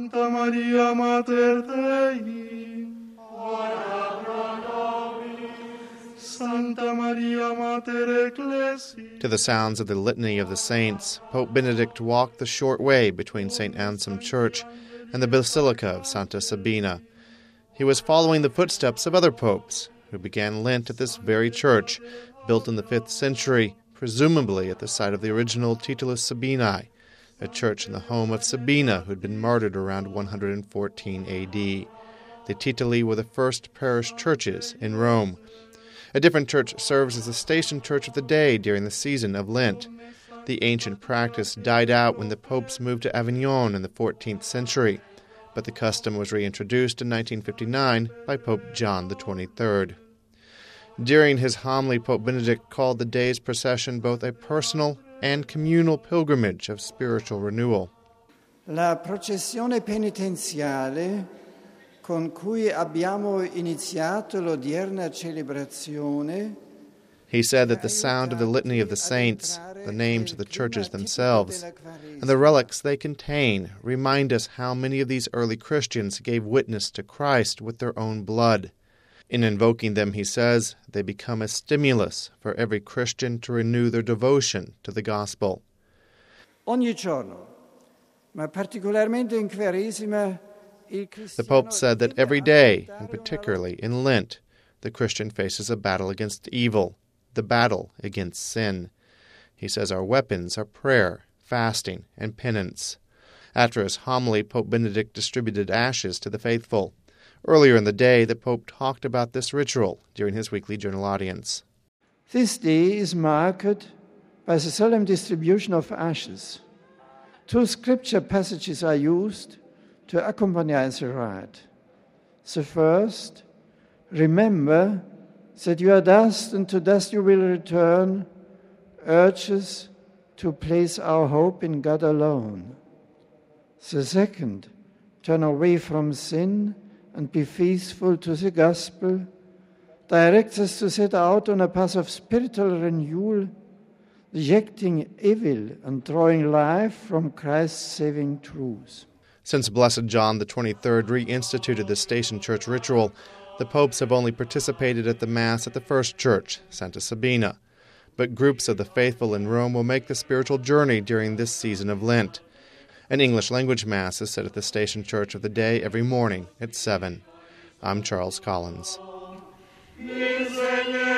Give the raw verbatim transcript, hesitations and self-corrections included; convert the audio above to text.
Santa Maria Mater Dei, ora pro nobis. Santa Maria Mater Ecclesiae. To the sounds of the Litany of the Saints, Pope Benedict walked the short way between Saint Anselm Church and the Basilica of Santa Sabina. He was following the footsteps of other popes, who began Lent at this very church, built in the fifth century, presumably at the site of the original Titulus Sabinae, a church in the home of Sabina who had been martyred around one hundred fourteen A D. The Tituli were the first parish churches in Rome. A different church serves as the station church of the day during the season of Lent. The ancient practice died out when the popes moved to Avignon in the fourteenth century, but the custom was reintroduced in nineteen fifty-nine by Pope John the twenty-third. During his homily, Pope Benedict called the day's procession both a personal and communal pilgrimage of spiritual renewal. La processione penitenziale con cui abbiamo iniziato l'odierna celebrazione. He said that the sound of the Litany of the Saints, the names of the churches themselves, and the relics they contain remind us how many of these early Christians gave witness to Christ with their own blood. In invoking them, he says, they become a stimulus for every Christian to renew their devotion to the gospel. Ogni giorno, ma particolarmente in Quaresima, the Pope said that every day, and particularly in Lent, the Christian faces a battle against evil, the battle against sin. He says our weapons are prayer, fasting, and penance. After his homily, Pope Benedict distributed ashes to the faithful. Earlier in the day, the Pope talked about this ritual during his weekly journal audience. This day is marked by the solemn distribution of ashes. Two scripture passages are used to accompany the rite. The first, remember that you are dust and to dust you will return, urges to place our hope in God alone. The second, turn away from sin and be faithful to the gospel, directs us to set out on a path of spiritual renewal, rejecting evil and drawing life from Christ's saving truth. Since Blessed John the twenty-third reinstituted the Station Church ritual, the popes have only participated at the Mass at the first church, Santa Sabina. But groups of the faithful in Rome will make the spiritual journey during this season of Lent. An English-language Mass is said at the Station Church of the day every morning at seven. I'm Charles Collins. Miserere